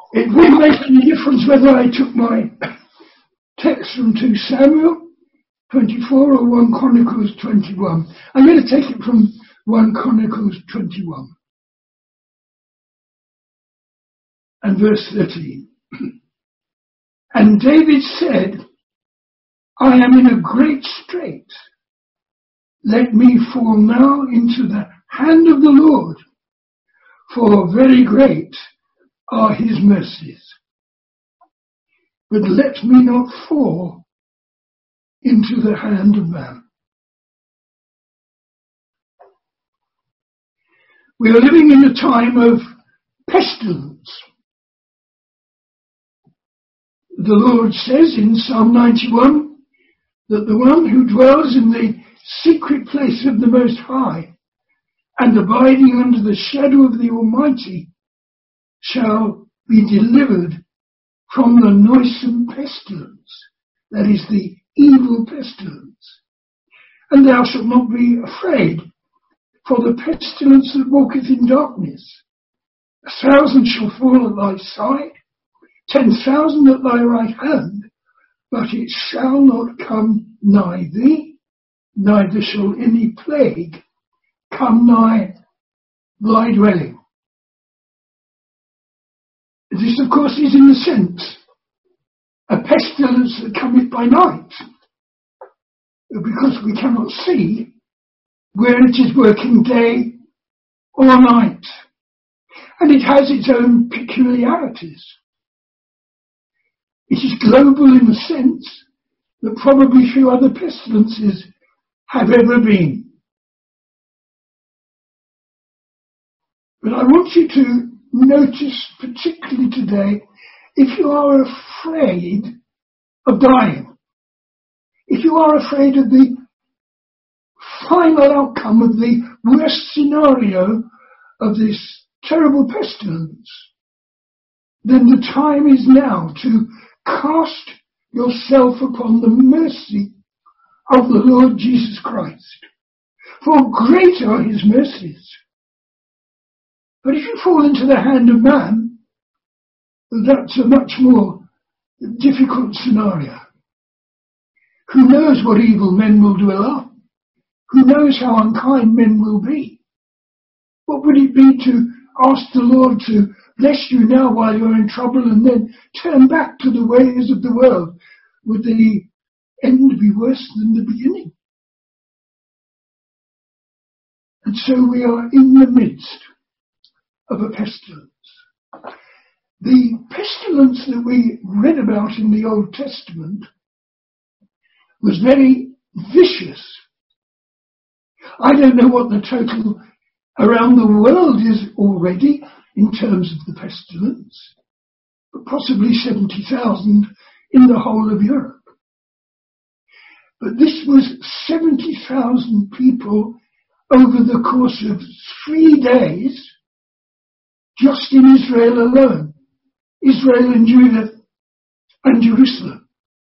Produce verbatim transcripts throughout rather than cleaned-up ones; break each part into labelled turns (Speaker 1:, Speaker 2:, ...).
Speaker 1: It wouldn't make any difference whether I took my text from two Samuel twenty-four or one Chronicles twenty-one. I'm going to take it from one Chronicles twenty-one. And verse thirteen. And David said, I am in a great strait. Let me fall now into the hand of the Lord, for very great are his mercies. But let me not fall into the hand of man. We are living in a time of pestilence. The Lord says in Psalm ninety-one that the one who dwells in the secret place of the Most High and abiding under the shadow of the Almighty shall be delivered from the noisome pestilence, that is, the evil pestilence. And thou shalt not be afraid for the pestilence that walketh in darkness. A thousand shall fall at thy side, ten thousand at thy right hand, but it shall not come nigh thee, neither shall any plague come nigh thy dwelling. This, of course, is in a sense a pestilence that cometh by night, because we cannot see where it is working day or night, and it has its own peculiarities. It is global in a sense that probably few other pestilences have ever been. But I want you to notice, particularly today, if you are afraid of dying, if you are afraid of the final outcome of the worst scenario of this terrible pestilence, then the time is now to cast yourself upon the mercy of the Lord Jesus Christ. For great are his mercies. But if you fall into the hand of man, that's a much more difficult scenario. Who knows what evil men will dwell on? Who knows how unkind men will be? What would it be to ask the Lord to bless you now while you're in trouble and then turn back to the ways of the world? Would the end be worse than the beginning? And so we are in the midst of a pestilence. The pestilence that we read about in the Old Testament was very vicious. I don't know what the total around the world is already in terms of the pestilence, but possibly seventy thousand in the whole of Europe. But this was seventy thousand people over the course of three days, just in Israel alone. Israel and Judah and Jerusalem.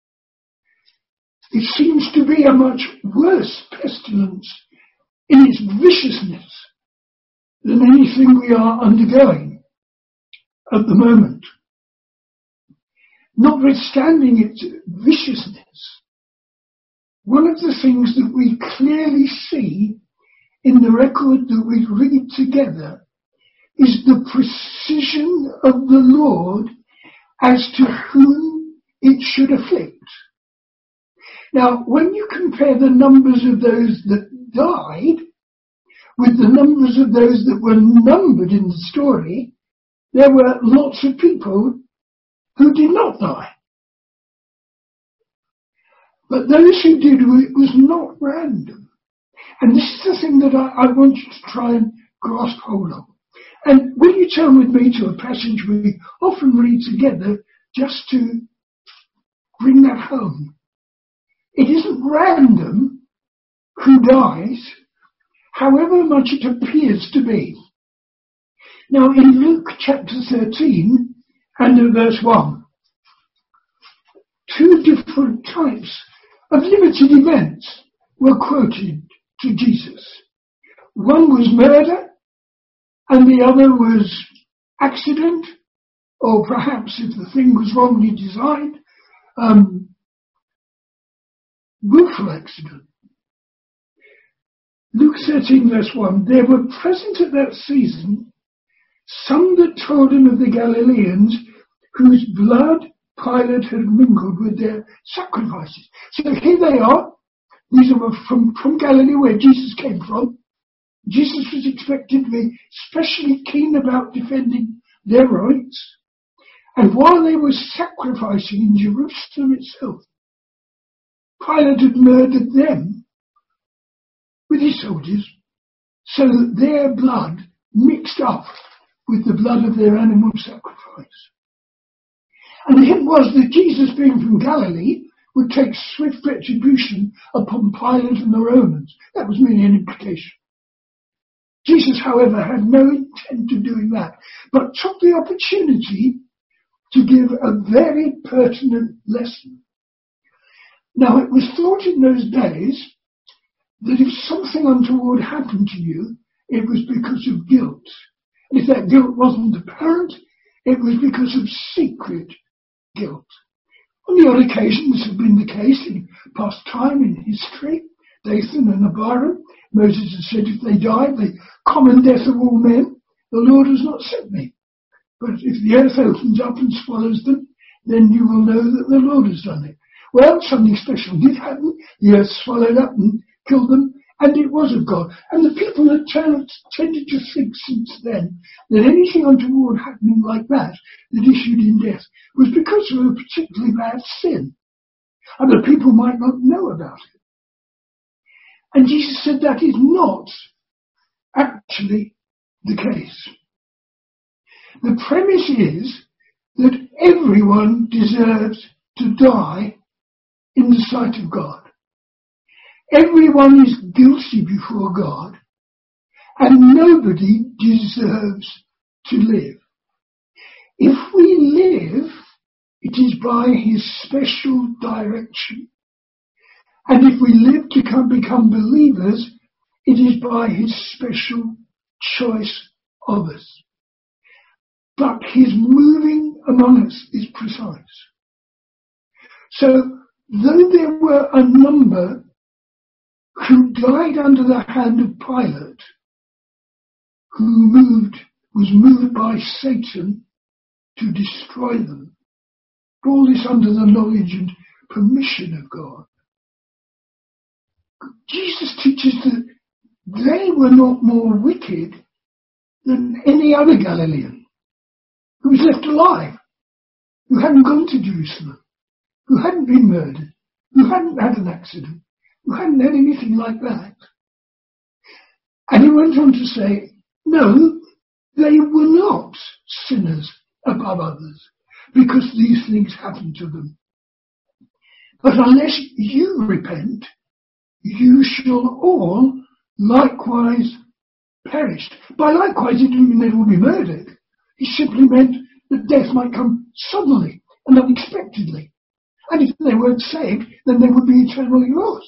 Speaker 1: It seems to be a much worse pestilence in its viciousness than anything we are undergoing at the moment. Notwithstanding its viciousness, one of the things that we clearly see in the record that we read together is the precision of the Lord as to whom it should afflict. Now, when you compare the numbers of those that died with the numbers of those that were numbered in the story, there were lots of people who did not die. But those who did, it was not random. And this is the thing that I, I want you to try and grasp hold of. And will you turn with me to a passage we often read together just to bring that home? It isn't random who dies, however much it appears to be. Now in Luke chapter thirteen and in verse one, two different types of limited events were quoted to Jesus. One was murder, and the other was accident or perhaps if the thing was wrongly designed, um, willful accident. Luke thirteen verse one, there were present at that season some that told him of the Galileans whose blood Pilate had mingled with their sacrifices. So here they are. These are from, from Galilee, where Jesus came from. Jesus was expected to be especially keen about defending their rights. And while they were sacrificing in Jerusalem itself, Pilate had murdered them with his soldiers so that their blood mixed up with the blood of their animal sacrifice. And the hint was that Jesus, being from Galilee, would take swift retribution upon Pilate and the Romans. That was merely an implication. Jesus, however, had no intent of doing that, but took the opportunity to give a very pertinent lesson. Now, it was thought in those days that if something untoward happened to you, it was because of guilt. And if that guilt wasn't apparent, it was because of secret guilt. On the odd occasion, this had been the case in past time in history. Dathan and Abiram, Moses had said if they died, the common death of all men, the Lord has not sent me. But if the earth opens up and swallows them, then you will know that the Lord has done it. Well, something special did happen. The earth swallowed up and killed them, and it was of God. And the people had turned, tended to think since then that anything untoward happening like that, that issued in death, was because of a particularly bad sin. And the people might not know about it. And Jesus said that is not actually the case. The premise is that everyone deserves to die in the sight of God. Everyone is guilty before God, and nobody deserves to live. If we live, it is by his special direction. And if we live to come, become believers, it is by his special choice of us. But his moving among us is precise. So, though there were a number who died under the hand of Pilate, who moved, was moved by Satan to destroy them, all this under the knowledge and permission of God. Jesus teaches that they were not more wicked than any other Galilean who was left alive, who hadn't gone to Jerusalem, who hadn't been murdered, who hadn't had an accident, who hadn't had anything like that. And he went on to say, no, they were not sinners above others, because these things happened to them. But unless you repent, you shall all likewise perish. By likewise, it didn't mean they will be murdered. It simply meant that death might come suddenly and unexpectedly. And if they weren't saved, then they would be eternally lost.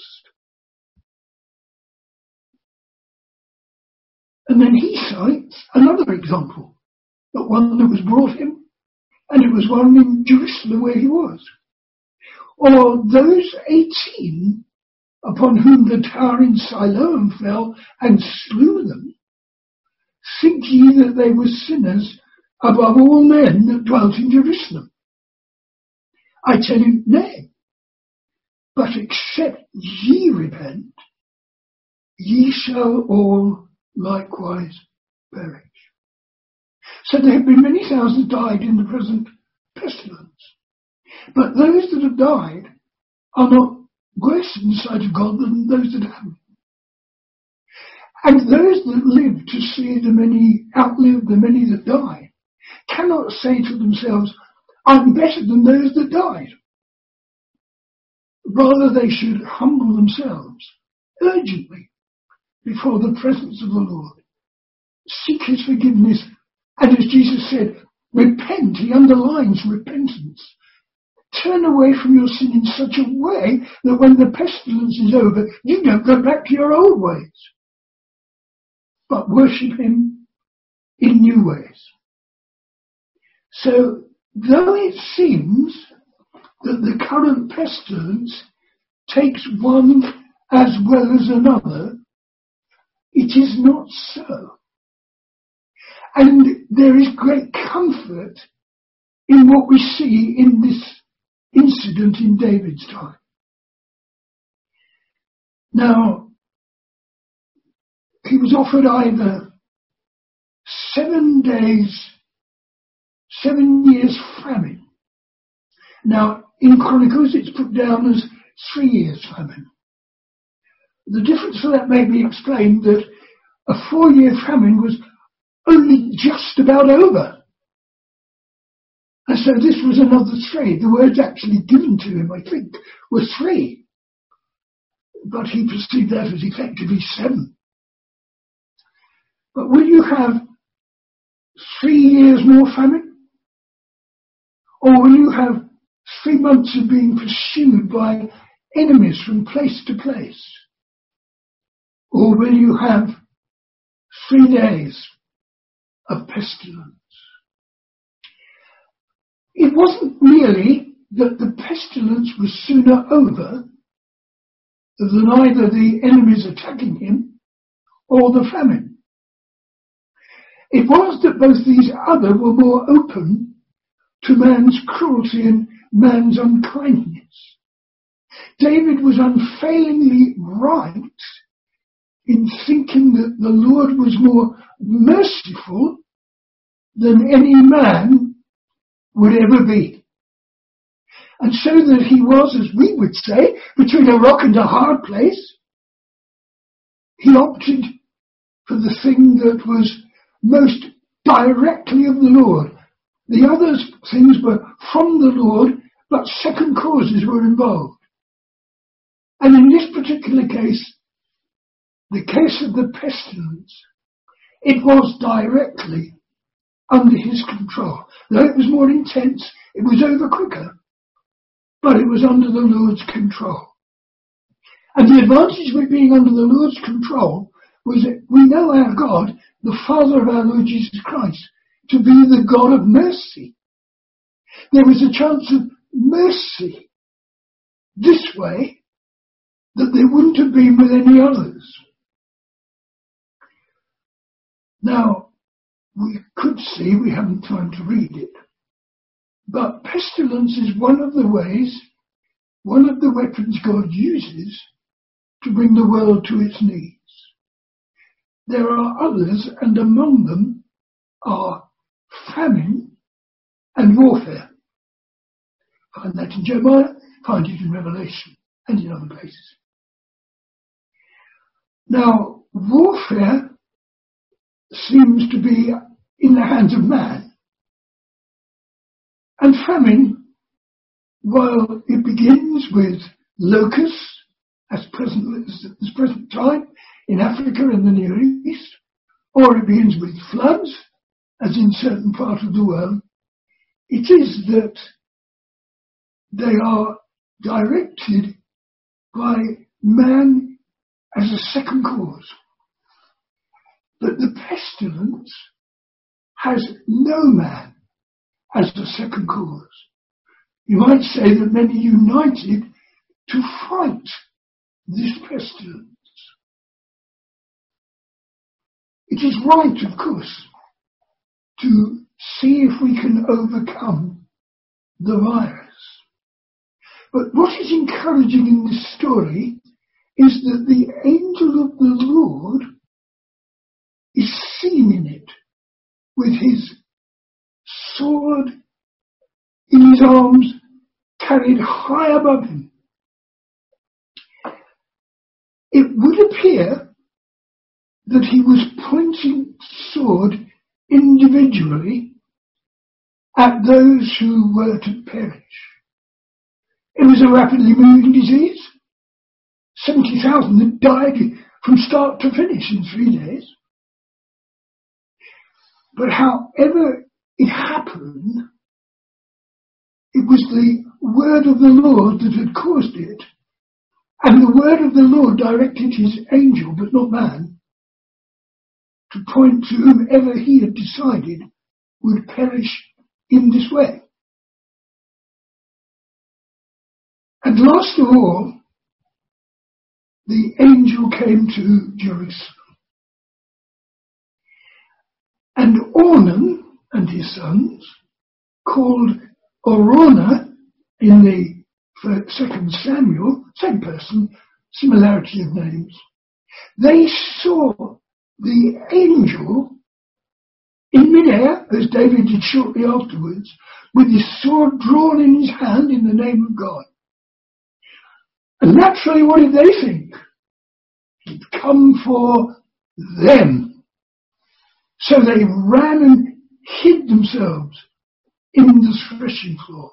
Speaker 1: And then he cites another example, but one that was brought him, and it was one in Jerusalem where he was. Or those eighteen upon whom the tower in Siloam fell and slew them, think ye that they were sinners above all men that dwelt in Jerusalem? I tell you, nay. But except ye repent, ye shall all likewise perish. So there have been many thousands died in the present pestilence. But those that have died are not worse in the sight of God than those that haven't. And those that live to see the many outlive the many that die cannot say to themselves, I'm better than those that died. Rather, they should humble themselves urgently before the presence of the Lord. Seek his forgiveness. And as Jesus said, repent. He underlines repentance. Turn away from your sin in such a way that when the pestilence is over, you don't go back to your old ways, but worship him in new ways. So though it seems that the current pestilence takes one as well as another, it is not so. And there is great comfort in what we see in this incident in David's time. Now, he was offered either seven days, seven years famine. Now, in Chronicles, it's put down as three years famine. The difference for that may be explained that a four-year famine was only just about over. And so this was another three. The words actually given to him, I think, were three. But he perceived that as effectively seven. But will you have three years more famine? Or will you have three months of being pursued by enemies from place to place? Or will you have three days of pestilence? It wasn't merely that the pestilence was sooner over than either the enemies attacking him or the famine. It was that both these other were more open to man's cruelty and man's unkindness. David was unfailingly right in thinking that the Lord was more merciful than any man would ever be. And so that he was, as we would say, between a rock and a hard place, he opted for the thing that was most directly of the Lord. The other things were from the Lord, but second causes were involved. And in this particular case, the case of the pestilence, it was directly under his control. Though it was more intense, it was over quicker, but it was under the Lord's control. And the advantage of it being under the Lord's control was that we know our God, the Father of our Lord Jesus Christ, to be the God of mercy. There was a chance of mercy this way that there wouldn't have been with any others. Now, we could see, we haven't time to read it, but pestilence is one of the ways, one of the weapons God uses to bring the world to its knees. There are others, and among them are famine and warfare. Find that in Jeremiah, find it in Revelation, and in other places. Now, warfare seems to be in the hands of man. And famine, while it begins with locusts, as present, as present time, in Africa and the Near East, or it begins with floods, as in certain parts of the world, it is that they are directed by man as a second cause. But the pestilence has no man as the second cause. You might say that many united to fight this pestilence. It is right, of course, to see if we can overcome the virus. But what is encouraging in this story is that the angel of the Lord is seen in it with his sword in his arms carried high above him. It would appear that he was pointing the sword individually at those who were to perish. It was a rapidly moving disease. seventy thousand had died from start to finish in three days. But however it happened, it was the word of the Lord that had caused it. And the word of the Lord directed his angel, but not man, to point to whomever he had decided would perish in this way. last of all, the angel came to Jerusalem. And Ornan and his sons, called Araunah in the first, second Samuel, same person, similarity of names, they saw the angel in midair, as David did shortly afterwards, with his sword drawn in his hand in the name of God. And naturally, what did they think? He'd come for them. So they ran and hid themselves in the threshing floor.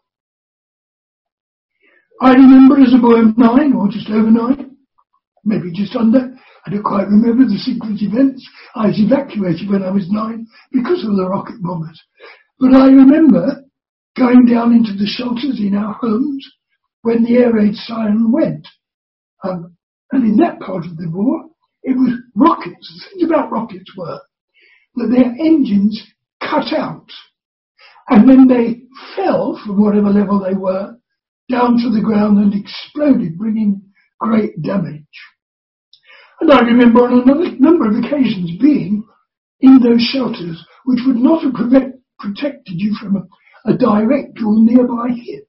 Speaker 1: I remember as a boy of nine, or just over nine, maybe just under, I don't quite remember the sequence of events. I was evacuated when I was nine because of the rocket bombers. But I remember going down into the shelters in our homes when the air raid siren went. Um, and in that part of the war, it was rockets. The thing about rockets were that their engines cut out. And then they fell from whatever level they were down to the ground and exploded, bringing great damage. And I remember on a number of occasions being in those shelters which would not have prevent, protected you from a, a direct or nearby hit.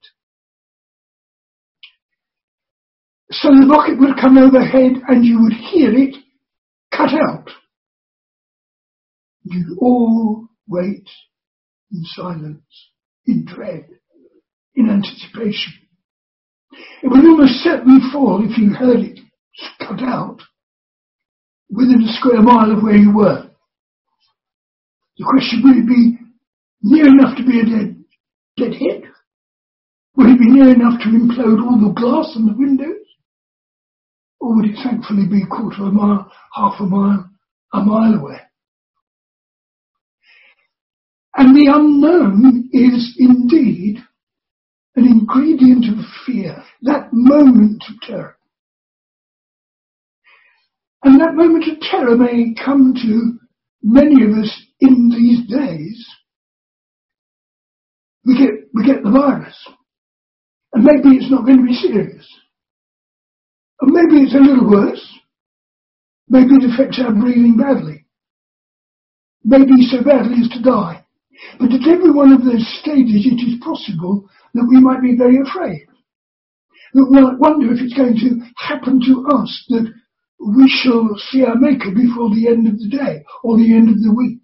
Speaker 1: So the rocket would come overhead and you would hear it cut out. You'd all wait in silence, in dread, in anticipation. It would almost certainly fall if you heard it cut out within a square mile of where you were. The question, would it be near enough to be a dead, dead hit? Would it be near enough to implode all the glass and the windows? Or would it thankfully be a quarter of a mile, half a mile, a mile away? And the unknown is indeed an ingredient of fear, that moment of terror. And that moment of terror may come to many of us in these days. We get, we get the virus. And maybe it's not going to be serious. Or maybe it's a little worse. Maybe it affects our breathing badly. Maybe so badly as to die. But at every one of those stages it is possible that we might be very afraid. That we might wonder if it's going to happen to us, that we shall see our Maker before the end of the day or the end of the week.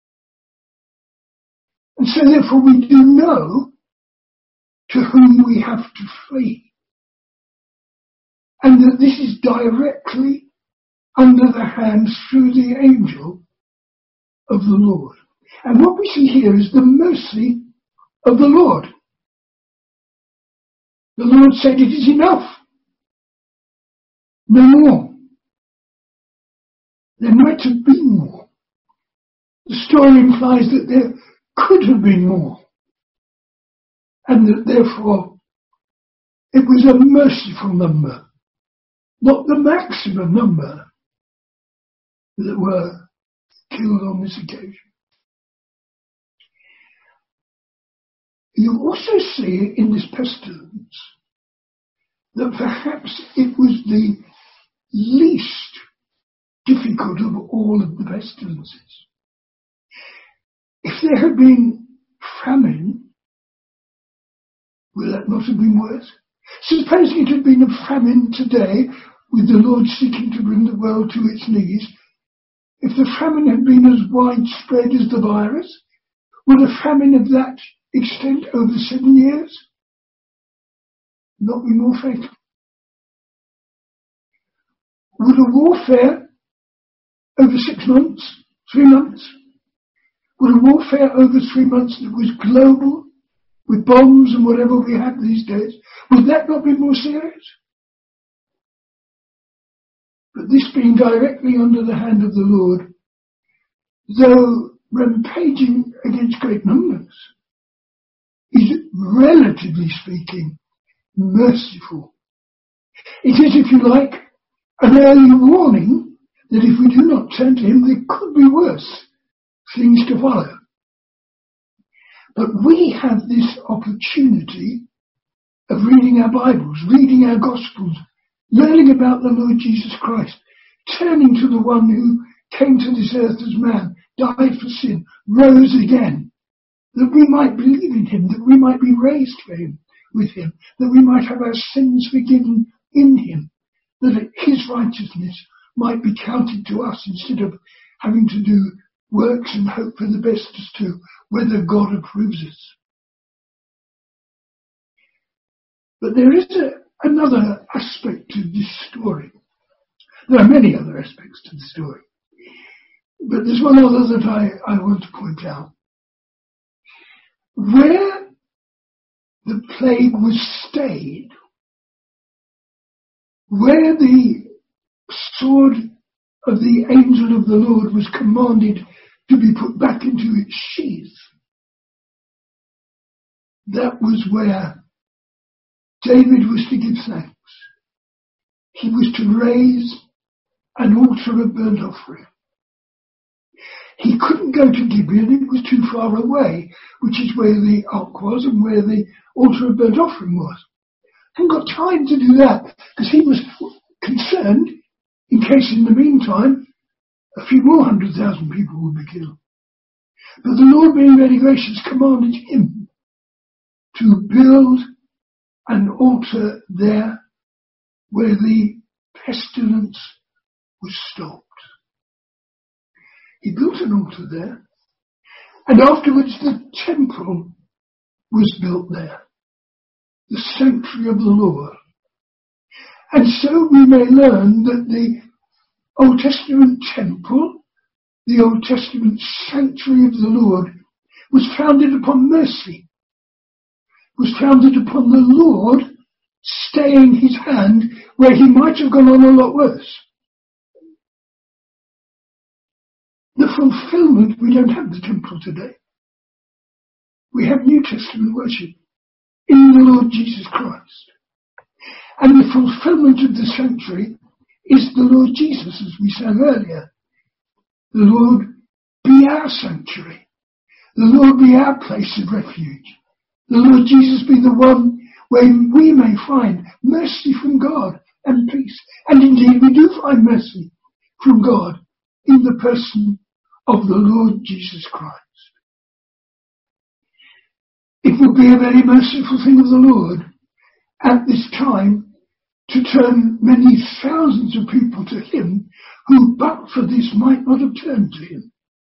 Speaker 1: And so therefore we do know to whom we have to flee. And that this is directly under the hands through the angel of the Lord. And what we see here is the mercy of the Lord. The Lord said, it is enough. No more. There might have been more. The story implies that there could have been more. And that therefore it was a merciful number, not the maximum number that were killed on this occasion. You also see in this pestilence that perhaps it was the least difficult of all of the pestilences. If there had been famine, would that not have been worse? Supposing it had been a famine today, with the Lord seeking to bring the world to its knees, if the famine had been as widespread as the virus, would a famine of that extent over seven years not be more fatal? Would a warfare over six months, three months, would a warfare over three months that was global, with bombs and whatever we have these days, would that not be more serious? But this being directly under the hand of the Lord, though rampaging against great numbers, is, relatively speaking, merciful. It is, if you like, an early warning that if we do not turn to him, there could be worse things to follow. But we have this opportunity of reading our Bibles, reading our Gospels, learning about the Lord Jesus Christ, turning to the one who came to this earth as man, died for sin, rose again, that we might believe in him, that we might be raised for him, with him, that we might have our sins forgiven in him, that his righteousness might be counted to us instead of having to do works and hope for the best as to whether God approves us. But there is a, another aspect to this story. There are many other aspects to the story. But there's one other that I, I want to point out. Where the plague was stayed, where the sword of the angel of the Lord was commanded to be put back into its sheath, that was where David was to give thanks. He was to raise an altar of burnt offering. He couldn't go to Gibeon, it was too far away, which is where the ark was and where the altar of burnt offering was. He hadn't got time to do that, because he was concerned, in case in the meantime, a few more hundred thousand people would be killed. But the Lord, being very gracious, commanded him to build an altar there where the pestilence was stopped. He built an altar there, and afterwards the temple was built there, the sanctuary of the Lord. And so we may learn that the Old Testament temple, the Old Testament sanctuary of the Lord, was founded upon mercy, was founded upon the Lord staying his hand where he might have gone on a lot worse. The fulfillment, we don't have the temple today. We have New Testament worship in the Lord Jesus Christ. And the fulfillment of the sanctuary is the Lord Jesus, as we sang earlier. The Lord be our sanctuary. The Lord be our place of refuge. The Lord Jesus be the one where we may find mercy from God and peace. And indeed we do find mercy from God in the person of the Lord Jesus Christ. It would be a very merciful thing of the Lord at this time to turn many thousands of people to him who but for this might not have turned to him.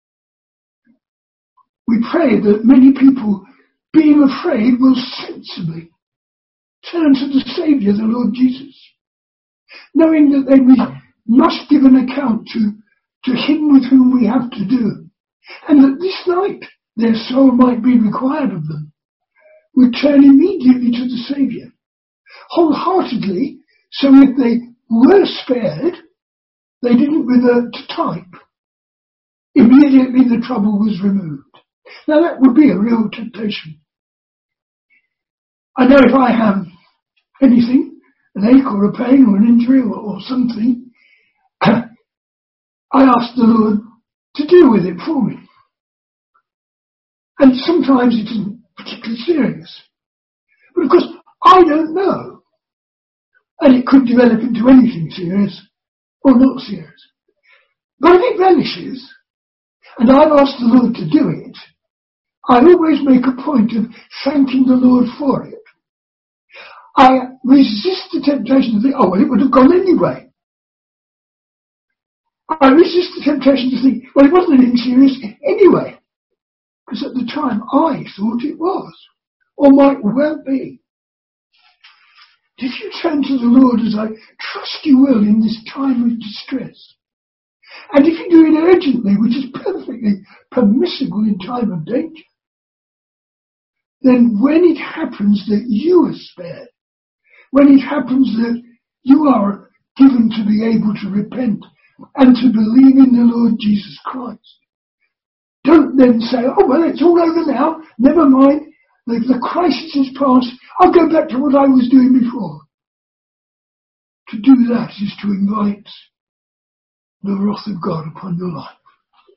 Speaker 1: We pray that many people, being afraid, will sensibly turn to the Saviour, the Lord Jesus, knowing that they must give an account to to him with whom we have to do, and that this night their soul might be required of them, would turn immediately to the Saviour, wholeheartedly, so if they were spared, they didn't revert to type. Immediately the trouble was removed. Now that would be a real temptation. I know if I have anything, an ache or a pain or an injury or, or something, I ask the Lord to deal with it for me. And sometimes it isn't particularly serious. But of course, I don't know. And it could develop into anything serious or not serious. But if it vanishes, and I've asked the Lord to do it, I always make a point of thanking the Lord for it. I resist the temptation to think, oh, well, it would have gone anyway. I resist the temptation to think, well, it wasn't anything serious anyway. Because at the time, I thought it was. Or might well be. If you turn to the Lord, as I trust you will in this time of distress, and if you do it urgently, which is perfectly permissible in time of danger, then when it happens that you are spared, when it happens that you are given to be able to repent and to believe in the Lord Jesus Christ, don't then say, oh, well, it's all over now, never mind, the, the crisis is past, I'll go back to what I was doing before. To do that is to invite the wrath of God upon your life.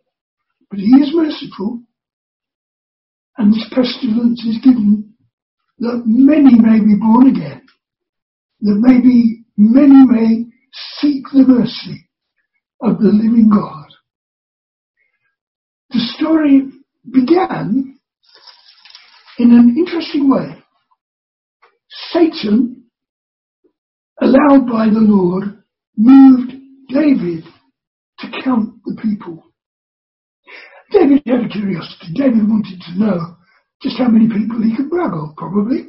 Speaker 1: But he is merciful, and this pestilence is given that many may be born again, that maybe many may seek the mercy of the living God. The story began in an interesting way. Satan, allowed by the Lord, moved David to count the people. David had a curiosity. David wanted to know just how many people he could brag of, probably.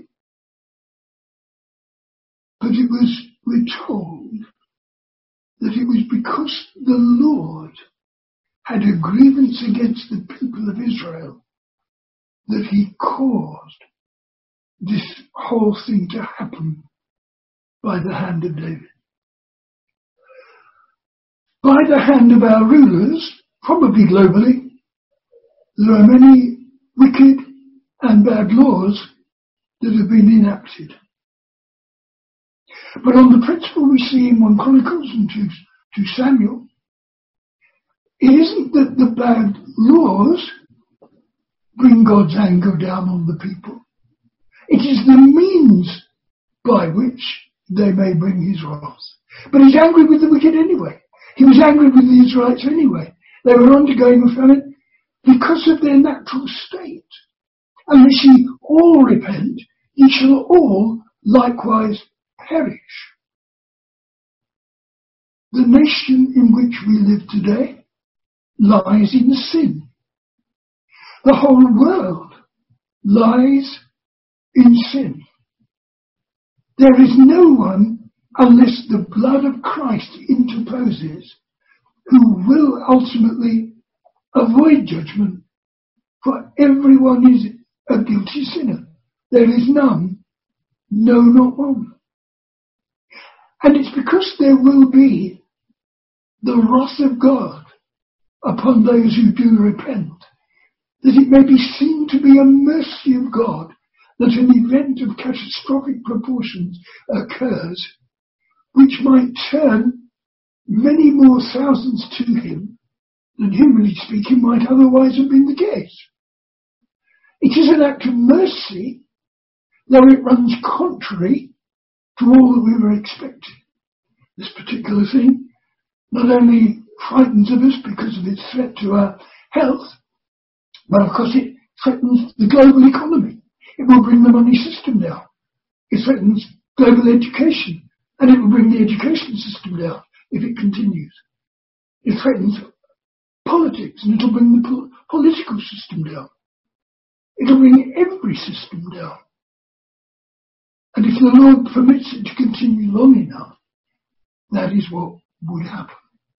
Speaker 1: But it was, we're told, that it was because the Lord had a grievance against the people of Israel that he caused this whole thing to happen by the hand of David. By the hand of our rulers, probably globally, there are many wicked and bad laws that have been enacted. But on the principle we see in First Chronicles and two Samuel, it isn't that the bad laws bring God's anger down on the people. It is the means by which they may bring his wrath. But he's angry with the wicked anyway. He was angry with the Israelites anyway. They were undergoing a famine because of their natural state. Unless ye all repent, ye shall all likewise perish. The nation in which we live today lies in sin. The whole world lies in sin. There is no one, unless the blood of Christ interposes, who will ultimately avoid judgment, for everyone is a guilty sinner. There is none, no, not one. And it's because there will be the wrath of God upon those who do repent, that it may be seen to be a mercy of God that an event of catastrophic proportions occurs, which might turn many more thousands to him than, humanly speaking, might otherwise have been the case. It is an act of mercy, though it runs contrary to all that we were expecting. This particular thing not only frightens of us because of its threat to our health, but of course it threatens the global economy. It will bring the money system down. It threatens global education, and it will bring the education system down if it continues. It threatens politics, and it will bring the po- political system down. It will bring every system down. And if the Lord permits it to continue long enough, that is what would happen.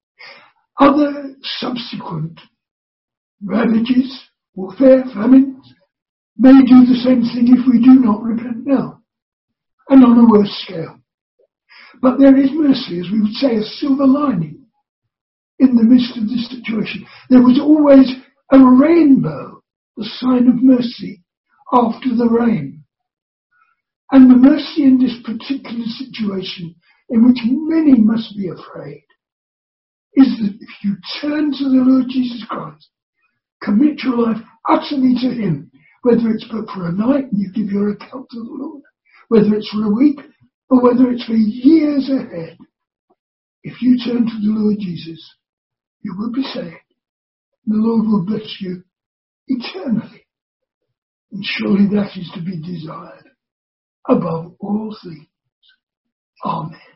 Speaker 1: Other subsequent ravages, warfare, famines, may do the same thing if we do not repent now, and on a worse scale. But there is mercy, as we would say, a silver lining in the midst of this situation. There was always a rainbow, the sign of mercy, after the rain. And the mercy in this particular situation, in which many must be afraid, is that if you turn to the Lord Jesus Christ, commit your life utterly to him, whether it's but for a night and you give your account to the Lord, whether it's for a week or whether it's for years ahead, if you turn to the Lord Jesus, you will be saved. The Lord will bless you eternally. And surely that is to be desired above all things. Amen.